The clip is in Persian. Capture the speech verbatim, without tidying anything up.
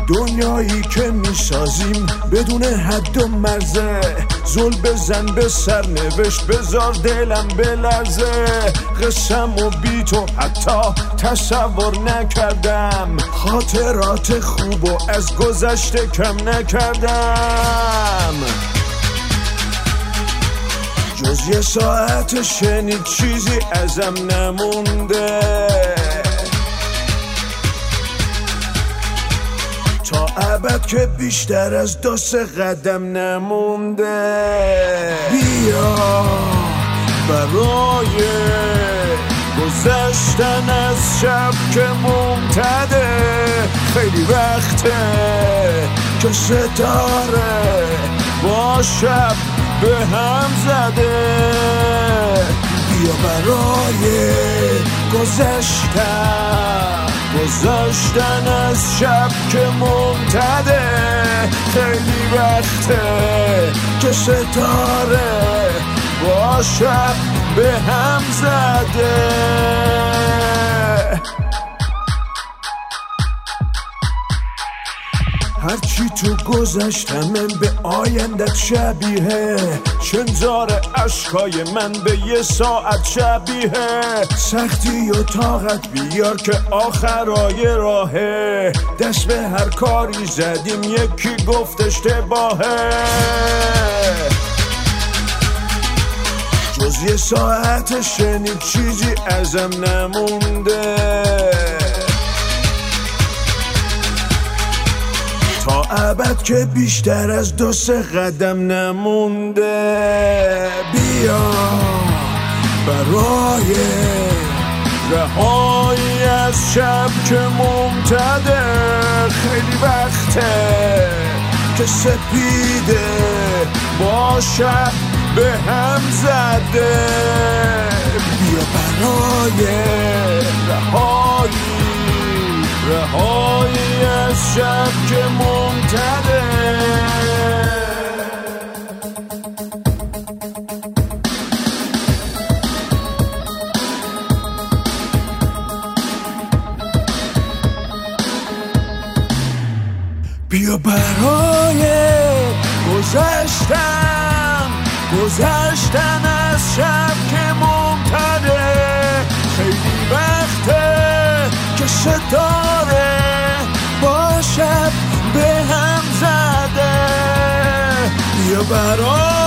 دنیایی که میسازیم بدون حد و مرزه، زل بزن به سرنوشت بذار دلم بلرزه. قسم و بی تو حتی تصور نکردم، خاطرات خوب و از گذشته کم نکردم. جز یه ساعت شنید چیزی ازم نمونده، تا ابد که بیشتر از دو سه قدم نمونده. بیا برای گذشتن از شب که ممتده، خیلی وقته که ستاره با شب به هم زده. بیا برای گذشتن گذشتن از شب که ممتده، خیلی وقته که ستاره با شب به هم زده. هرچی تو گذشتمم به آیندت شبیه، شنزار عشقای من به یه ساعت شبیه. سختی و طاقت بیار که آخرای راهه، دست به هر کاری زدیم یکی گفت اشتباهه. جز یه ساعت شنید چیزی ازم نمونده، تا ابد که بیشتر از دو سه قدم نمونده. بیا برای رهایی از شب که ممتده، خیلی وقته که سپیده با شب به هم زده. بیا برای رهایی رهایی از شب که ممتده. بیا برای گذشتن گذشتن از شب که ممتده، خیلی وقته که ستاره با شب به هم زده. بیا برای